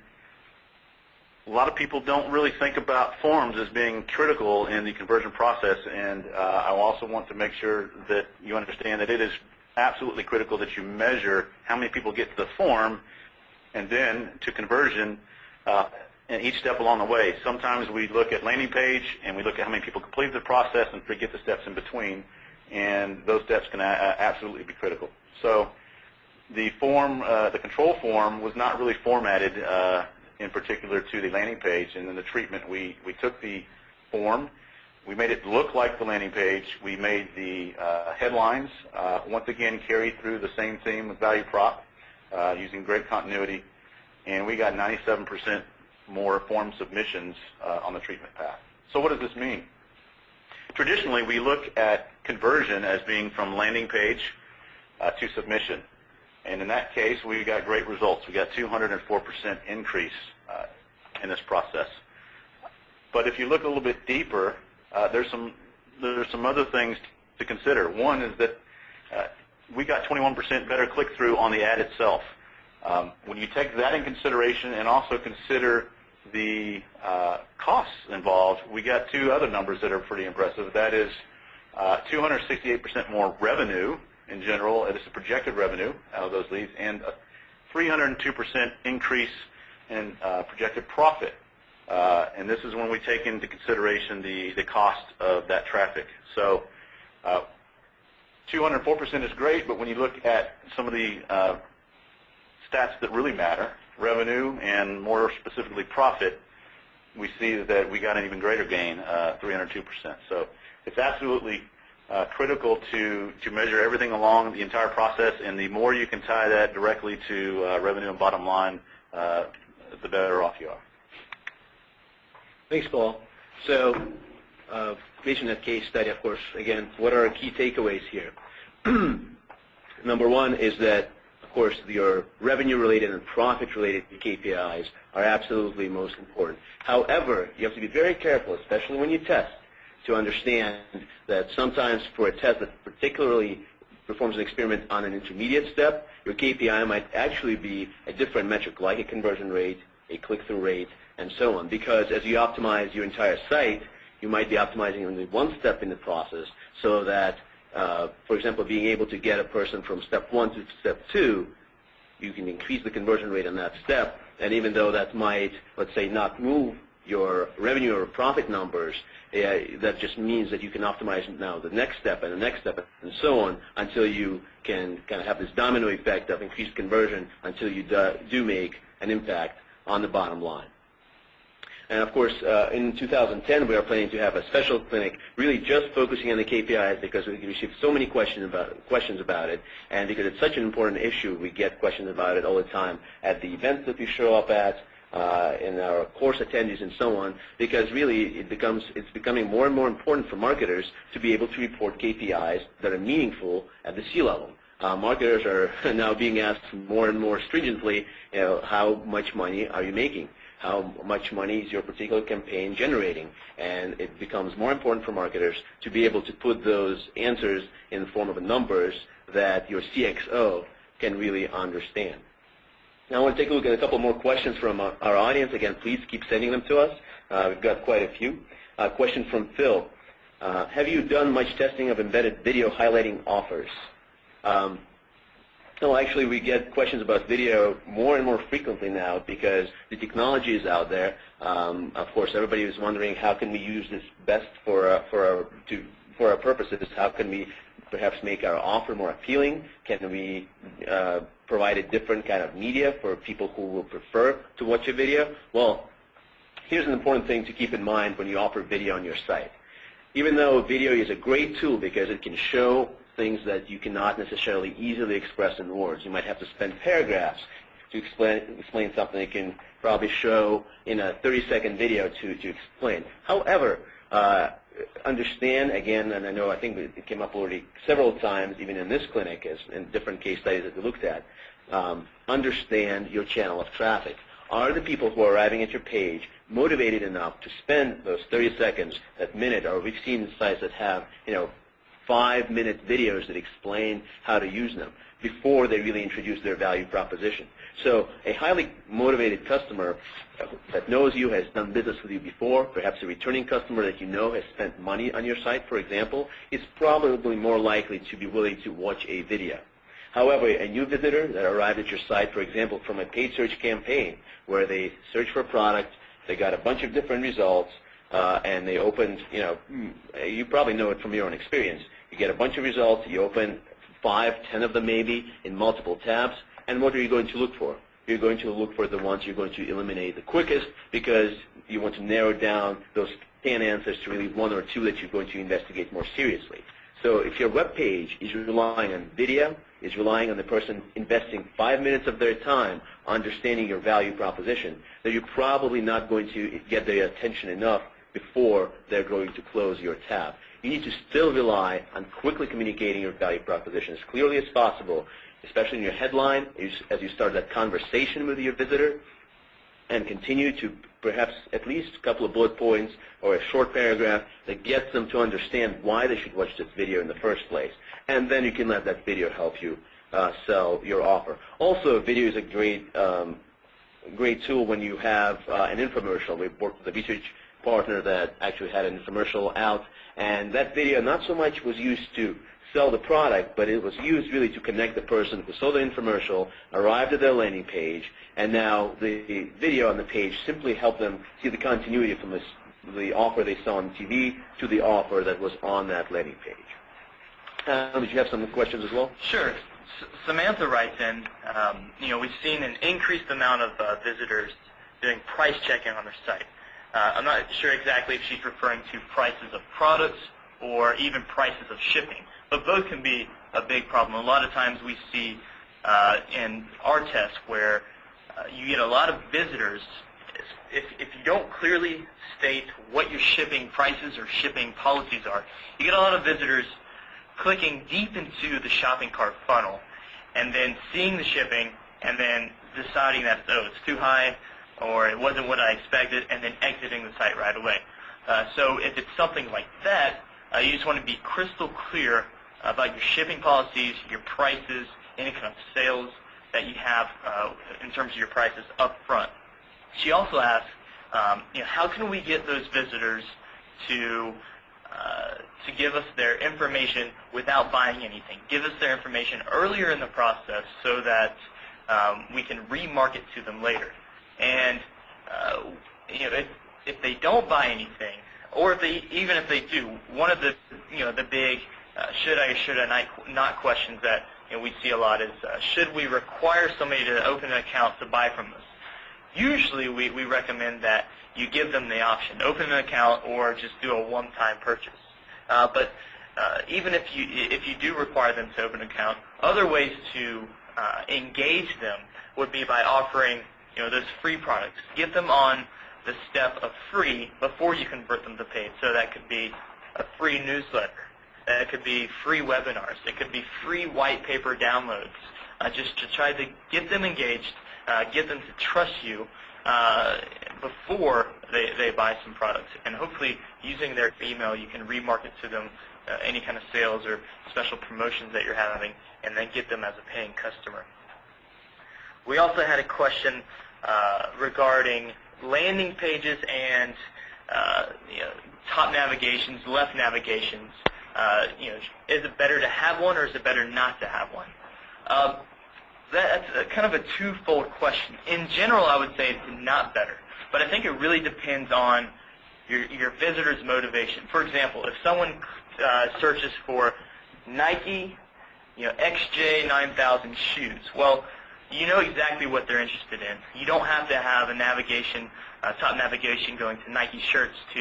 a lot of people don't really think about forms as being critical in the conversion process, and uh, I also want to make sure that you understand that it is absolutely critical that you measure how many people get to the form and then to conversion uh, and each step along the way. Sometimes we look at landing page and we look at how many people completed the process and forget the steps in between, and those steps can a absolutely be critical. So the form, uh, the control form was not really formatted uh, in particular to the landing page, and in the treatment we, we took the form, we made it look like the landing page, we made the uh, headlines, uh, once again carried through the same theme with value prop uh, using great continuity, and we got ninety-seven percent more form submissions uh, on the treatment path. So what does this mean? Traditionally we look at conversion as being from landing page uh, to submission. And in that case, we got great results. We got two hundred four percent increase uh, in this process. But if you look a little bit deeper, uh, there's some there's some other things to consider. One is that uh, we got twenty-one percent better click-through on the ad itself. Um, when you take that in consideration and also consider the uh, costs involved, we got two other numbers that are pretty impressive. That is uh, two hundred sixty-eight percent more revenue in general. It is a projected revenue out of those leads, and a three hundred two percent increase in uh, projected profit. Uh, and this is when we take into consideration the, the cost of that traffic. So uh, two hundred four percent is great, but when you look at some of the uh, stats that really matter, revenue and more specifically profit, we see that we got an even greater gain, uh, three hundred two percent. So it's absolutely Uh, critical to, to measure everything along the entire process, and the more you can tie that directly to uh, revenue and bottom line, uh, the better off you are. Thanks, Paul. So, uh, based on that case study, of course, again, what are our key takeaways here? Number one is that, of course, your revenue-related and profit-related K P Is are absolutely most important. However, you have to be very careful, especially when you test, to understand that sometimes for a test that particularly performs an experiment on an intermediate step, your K P I might actually be a different metric, like a conversion rate, a click-through rate, and so on. Because as you optimize your entire site, you might be optimizing only one step in the process, so that, uh, for example, being able to get a person from step one to step two, you can increase the conversion rate on that step, and even though that might, let's say, not move your revenue or profit numbers, uh, that just means that you can optimize now the next step and the next step and so on until you can kind of have this domino effect of increased conversion until you do, do make an impact on the bottom line. And of course, uh, in two thousand ten, we are planning to have a special clinic really just focusing on the K P Is because we received so many questions about, questions about it, and because it's such an important issue, we get questions about it all the time at the events that we show up at, Uh, in our course attendees and so on, because really it becomes, it's becoming more and more important for marketers to be able to report K P Is that are meaningful at the C-level. Uh, marketers are now being asked more and more stringently, you know, how much money are you making? How much money is your particular campaign generating? And it becomes more important for marketers to be able to put those answers in the form of numbers that your C X O can really understand. Now I want to take a look at a couple more questions from our audience. Again, please keep sending them to us. Uh, we've got quite a few. A uh, question from Phil. Uh, have you done much testing of embedded video highlighting offers? Um, no, actually we get questions about video more and more frequently now because the technology is out there. Um, of course, everybody is wondering how can we use this best for, uh, for, our, to, for our purposes. How can we perhaps make our offer more appealing? Can we uh, provide a different kind of media for people who will prefer to watch a video? Well, here's an important thing to keep in mind when you offer video on your site. Even though video is a great tool because it can show things that you cannot necessarily easily express in words. You might have to spend paragraphs to explain, explain something you can probably show in a thirty second video to, to explain. However, uh, understand, again, and I know I think it came up already several times, even in this clinic, as in different case studies that we looked at, um, understand your channel of traffic. Are the people who are arriving at your page motivated enough to spend those thirty seconds, that minute, or we've seen sites that have, you know, five-minute videos that explain how to use them before they really introduce their value proposition. So a highly motivated customer that knows you, has done business with you before, perhaps a returning customer that you know has spent money on your site, for example, is probably more likely to be willing to watch a video. However, a new visitor that arrived at your site, for example, from a paid search campaign where they searched for a product, they got a bunch of different results, uh, and they opened, you know, you probably know it from your own experience. You get a bunch of results, you open five, ten of them maybe in multiple tabs, and what are you going to look for? You're going to look for the ones you're going to eliminate the quickest because you want to narrow down those ten answers to really one or two that you're going to investigate more seriously. So if your web page is relying on video, is relying on the person investing five minutes of their time understanding your value proposition, then you're probably not going to get their attention enough before they're going to close your tab. You need to still rely on quickly communicating your value proposition as clearly as possible, especially in your headline, as you start that conversation with your visitor, and continue to perhaps at least a couple of bullet points or a short paragraph that gets them to understand why they should watch this video in the first place. And then you can let that video help you uh, sell your offer. Also, video is a great, um, great tool when you have uh, an infomercial. We've worked with a research partner that actually had an infomercial out, and that video not so much was used to sell the product, but it was used really to connect the person who saw the infomercial, arrived at their landing page, and now the video on the page simply helped them see the continuity from this, the offer they saw on T V to the offer that was on that landing page. Uh, did you have some questions as well? Sure. S Samantha writes in, um, you know, we've seen an increased amount of uh, visitors doing price checking on their site. Uh, I'm not sure exactly if she's referring to prices of products or even prices of shipping, but both can be a big problem. A lot of times we see uh, in our tests where uh, you get a lot of visitors. If, if you don't clearly state what your shipping prices or shipping policies are, you get a lot of visitors clicking deep into the shopping cart funnel and then seeing the shipping and then deciding that, oh, it's too high or it wasn't what I expected, and then exiting the site right away. Uh, so if it's something like that, uh, you just want to be crystal clear about your shipping policies, your prices, any kind of sales that you have uh, in terms of your prices up front. She also asks, um, you know, how can we get those visitors to uh, to give us their information without buying anything? Give us their information earlier in the process so that um, we can remarket to them later. And uh, you know, if if they don't buy anything, or if they even if they do, one of the you know the big uh, should I or should I not, not questions that you know, we see a lot is uh, should we require somebody to open an account to buy from us? Usually we, we recommend that you give them the option, open an account or just do a one-time purchase. Uh, but uh, even if you if you do require them to open an account, other ways to uh, engage them would be by offering you know those free products. Get them on the step of free before you convert them to paid. So that could be a free newsletter. That could be free webinars. It could be free white paper downloads. Uh, just to try to get them engaged, uh, get them to trust you uh, before they, they buy some products. And hopefully using their email, you can remarket to them uh, any kind of sales or special promotions that you're having, and then get them as a paying customer. We also had a question uh, regarding landing pages and uh, you know, top navigations, left navigations. Uh, you know, is it better to have one or is it better not to have one? Um, that's a, kind of a twofold question. In general, I would say it's not better, but I think it really depends on your, your visitor's motivation. For example, if someone uh, searches for Nike, you know, X J nine thousand shoes, well, you know exactly what they're interested in. You don't have to have a navigation, uh, top navigation going to Nike shirts to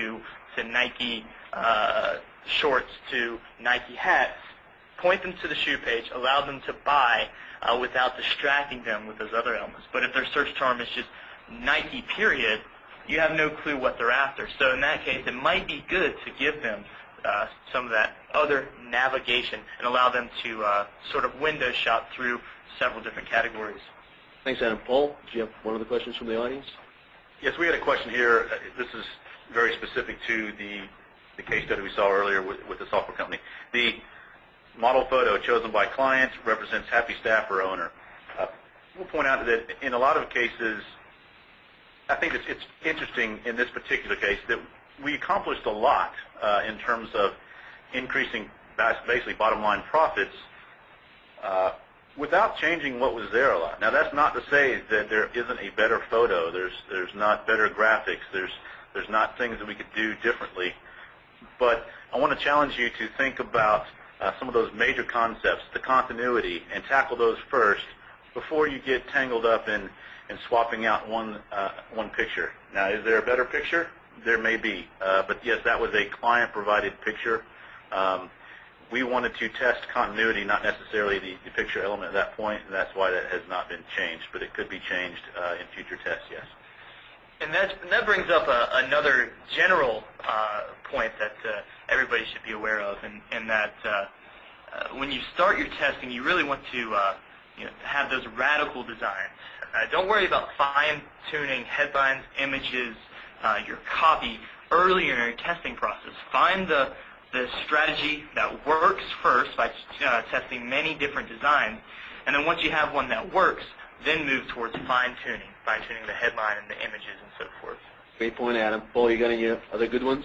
to Nike uh, shorts to Nike hats, point them to the shoe page, allow them to buy uh, without distracting them with those other elements. But if their search term is just Nike period, you have no clue what they're after. So in that case, it might be good to give them uh, some of that other navigation and allow them to uh, sort of window shop through several different categories. Thanks, Adam. Paul, do you have one of the questions from the audience? Yes, we had a question here. Uh, This is very specific to the, the case study we saw earlier with, with the software company. The model photo chosen by client represents happy staff or owner. Uh, we'll point out that in a lot of cases, I think it's, it's interesting in this particular case that we accomplished a lot uh, in terms of increasing basically bottom line profits uh, without changing what was there a lot. Now, that's not to say that there isn't a better photo. There's there's not better graphics. There's there's not things that we could do differently. But I want to challenge you to think about uh, some of those major concepts, the continuity, and tackle those first before you get tangled up in, in swapping out one uh, one picture. Now, is there a better picture? There may be. Uh, but yes, that was a client-provided picture. Um, We wanted to test continuity, not necessarily the, the picture element at that point, and that's why that has not been changed. But it could be changed uh, in future tests, yes. And that, that brings up a, another general uh, point that uh, everybody should be aware of, and, and that uh, uh, when you start your testing, you really want to uh, you know, have those radical designs. Uh, don't worry about fine-tuning headlines, images, uh, your copy earlier in your testing process. Find the the strategy that works first by uh, testing many different designs, and then once you have one that works, then move towards fine-tuning, fine-tuning the headline and the images and so forth. Great point, Adam. Paul, you got any other good ones?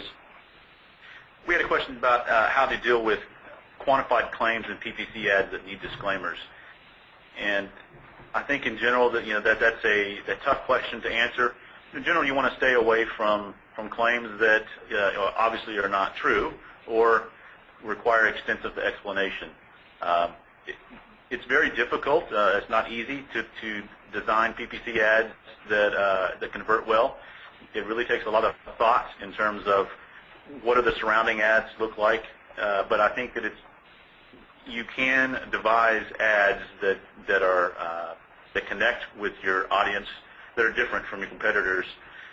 We had a question about uh, how to deal with quantified claims in P P C ads that need disclaimers. And I think in general that you know that that's a, a tough question to answer. In general, you want to stay away from, from claims that uh, obviously are not true or require extensive explanation. Um, it, it's very difficult. Uh, it's not easy to, to design P P C ads that, uh, that convert well. It really takes a lot of thought in terms of what do the surrounding ads look like. Uh, but I think that it's, you can devise ads that, that, are, uh, that connect with your audience that are different from your competitors,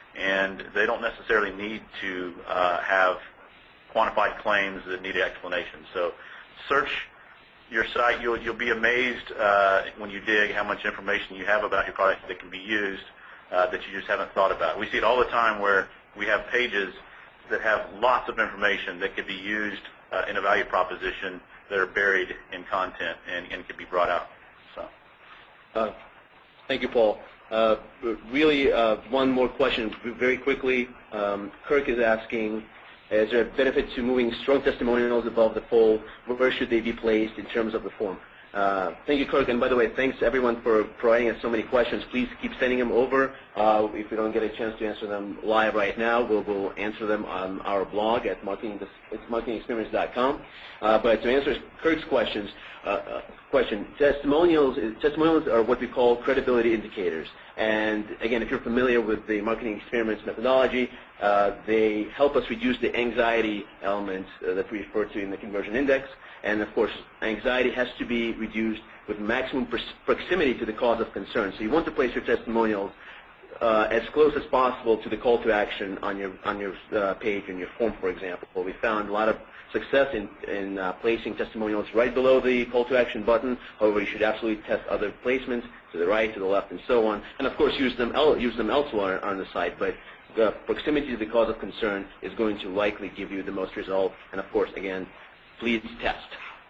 and they don't necessarily need to uh, have quantified claims that need explanation. So search your site. You'll, you'll be amazed uh, when you dig how much information you have about your product that can be used uh, that you just haven't thought about. We see it all the time where we have pages that have lots of information that could be used uh, in a value proposition that are buried in content and, and can be brought out. So, uh, thank you, Paul. Uh, really, uh, one more question very quickly. Um, Kirk is asking, is there a benefit to moving strong testimonials above the fold? Where should they be placed in terms of the form? Uh, thank you, Kirk. And by the way, thanks everyone for providing us so many questions. Please keep sending them over. Uh, if we don't get a chance to answer them live right now, we'll, we'll answer them on our blog at marketing experience dot com. Uh, but to answer Kirk's questions, uh, uh, question, testimonials, testimonials are what we call credibility indicators. And again, if you're familiar with the marketing experiments methodology, uh, they help us reduce the anxiety elements uh, that we refer to in the conversion index. And of course, anxiety has to be reduced with maximum proximity to the cause of concern. So you want to place your testimonials uh, as close as possible to the call to action on your on your uh, page in your form, for example. Well, we found a lot of success in, in uh, placing testimonials right below the call to action button. However, you should absolutely test other placements to the right, to the left, and so on. And of course, use them el use them elsewhere on the site. But the proximity to the cause of concern is going to likely give you the most result. And of course, again, please test.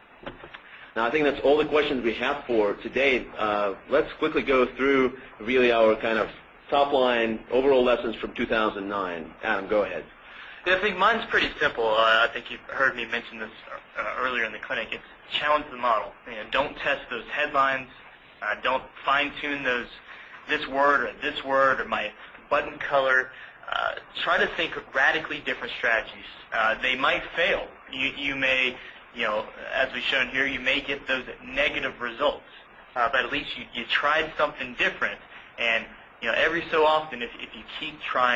Now, I think that's all the questions we have for today. Uh, let's quickly go through really our kind of top line overall lessons from two thousand nine. Adam, go ahead. Yeah, I think mine's pretty simple. Uh, I think you've heard me mention this uh, earlier in the clinic. It's challenge the model. You know, don't test those headlines. Uh, don't fine-tune those this word or this word or my button color. Uh, try to think radically different strategies. Uh, they might fail. You, you may, you know, as we've shown here, you may get those negative results. Uh, but at least you, you tried something different. And, you know, every so often, if, if you keep trying,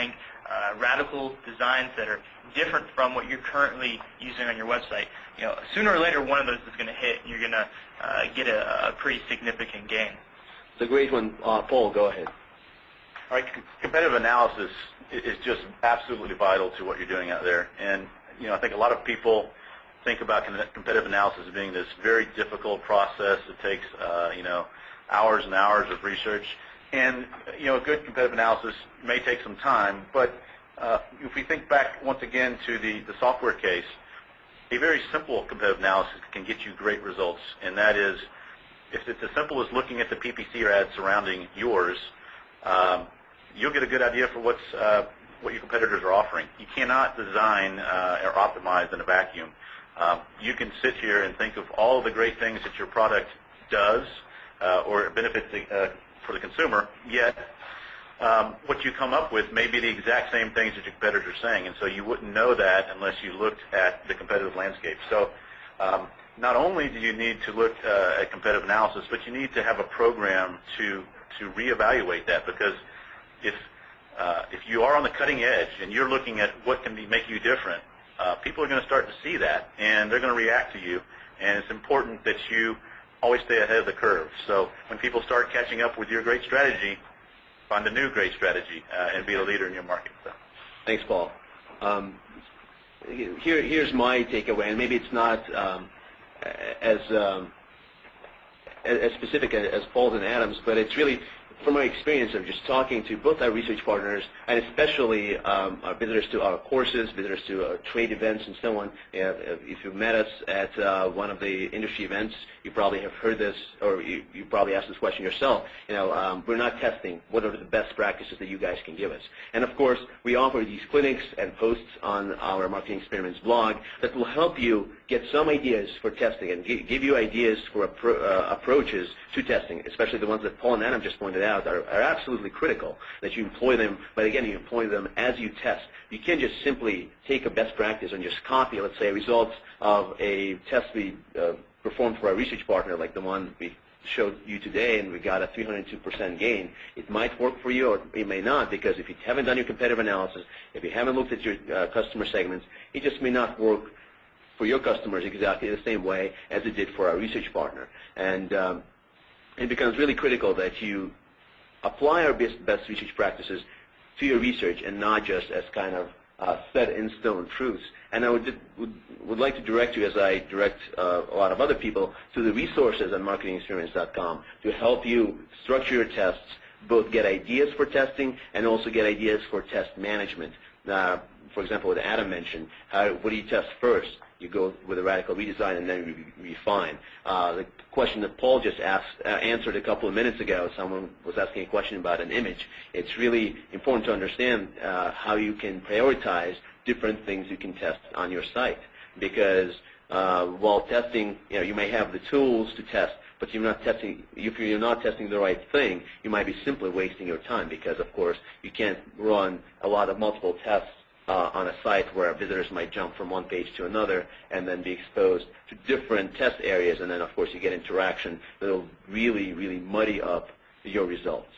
uh, radical designs that are different from what you're currently using on your website, you know, sooner or later one of those is going to hit, and you're going to uh, get a, a pretty significant gain. It's a great one. Uh, Paul, go ahead. All right, c- competitive analysis i- is just absolutely vital to what you're doing out there. And, you know, I think a lot of people think about con- competitive analysis as being this very difficult process that takes, uh, you know, hours and hours of research. And, you know, a good competitive analysis may take some time, but uh, if we think back once again to the, the software case, a very simple competitive analysis can get you great results, and that is, if it's as simple as looking at the P P C ads surrounding yours, um, you'll get a good idea for what's, uh, what your competitors are offering. You cannot design uh, or optimize in a vacuum. Um, you can sit here and think of all of the great things that your product does uh, or benefits the, uh, for the consumer, yet um, what you come up with may be the exact same things that your competitors are saying, and so you wouldn't know that unless you looked at the competitive landscape. So um, not only do you need to look uh, at competitive analysis, but you need to have a program to, to reevaluate that, because if, uh, if you are on the cutting edge and you're looking at what can be, make you different, uh, people are going to start to see that, and they're going to react to you, and it's important that you always stay ahead of the curve. So when people start catching up with your great strategy, find a new great strategy uh, and be a leader in your market. So. Thanks, Paul. Um, here, here's my takeaway, and maybe it's not um, as, um, as specific as Paul's and Adam's, but it's really from my experience of just talking to both our research partners and especially um, our visitors to our courses, visitors to our trade events and so on. If you've met us at uh, one of the industry events, you probably have heard this, or you, you probably asked this question yourself. You know, um, we're not testing. What are the best practices that you guys can give us? And of course, we offer these clinics and posts on our Marketing Experiments blog that will help you get some ideas for testing and give you ideas for appro uh, approaches to testing, especially the ones that Paul and Adam just pointed out are, are absolutely critical, that you employ them, but again, you employ them as you test. You can't just simply take a best practice and just copy, let's say, results of a test we uh, performed for our research partner, like the one we showed you today, and we got a three hundred two percent gain. It might work for you, or it may not, because if you haven't done your competitive analysis, if you haven't looked at your uh, customer segments, it just may not work for your customers exactly the same way as it did for our research partner. And um, it becomes really critical that you apply our best, best research practices to your research and not just as kind of uh, set in stone truths. And I would, would, would like to direct you, as I direct uh, a lot of other people, to the resources on marketing experiments dot com to help you structure your tests, both get ideas for testing and also get ideas for test management. Uh, for example, what Adam mentioned, how, what do you test first? You go with a radical redesign and then re refine. Uh, the question that Paul just asked, uh, answered a couple of minutes ago, someone was asking a question about an image. It's really important to understand uh, how you can prioritize different things you can test on your site, because uh, while testing, you know, you may have the tools to test, but you're not testing. If you're not testing the right thing, you might be simply wasting your time, because, of course, you can't run a lot of multiple tests Uh, on a site where visitors might jump from one page to another and then be exposed to different test areas, and then of course you get interaction that will really, really muddy up your results.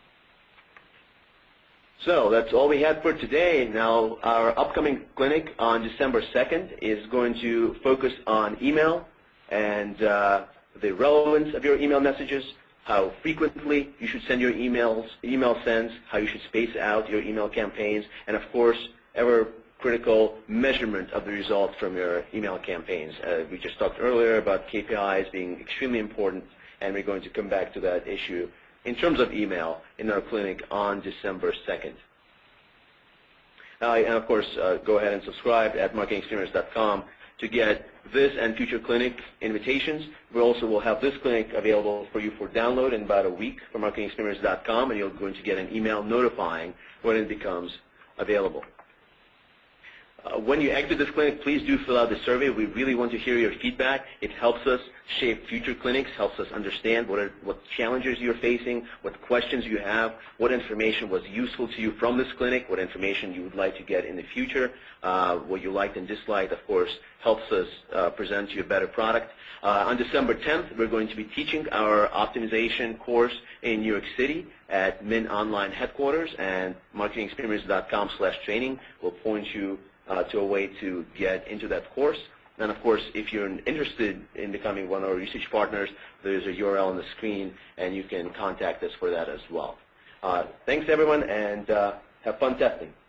So that's all we had for today. Now our upcoming clinic on December second is going to focus on email and uh, the relevance of your email messages, how frequently you should send your emails, email sends, how you should space out your email campaigns, and of course ever critical measurement of the results from your email campaigns. Uh, we just talked earlier about K P Is being extremely important, and we're going to come back to that issue in terms of email in our clinic on December second. Uh, and of course, uh, go ahead and subscribe at marketing experiments dot com to get this and future clinic invitations. We also will have this clinic available for you for download in about a week from marketing experiments dot com, and you're going to get an email notifying when it becomes available. Uh, when you exit this clinic, please do fill out the survey. We really want to hear your feedback. It helps us shape future clinics, helps us understand what, are, what challenges you're facing, what questions you have, what information was useful to you from this clinic, what information you would like to get in the future, uh, what you liked and disliked, of course, helps us uh, present you a better product. Uh, on December tenth, we're going to be teaching our optimization course in New York City at Mint Online headquarters, and marketing experience dot com slash training will point you Uh, to a way to get into that course. And of course, if you're interested in becoming one of our research partners, there's a U R L on the screen, and you can contact us for that as well. Uh, thanks, everyone, and uh, have fun testing.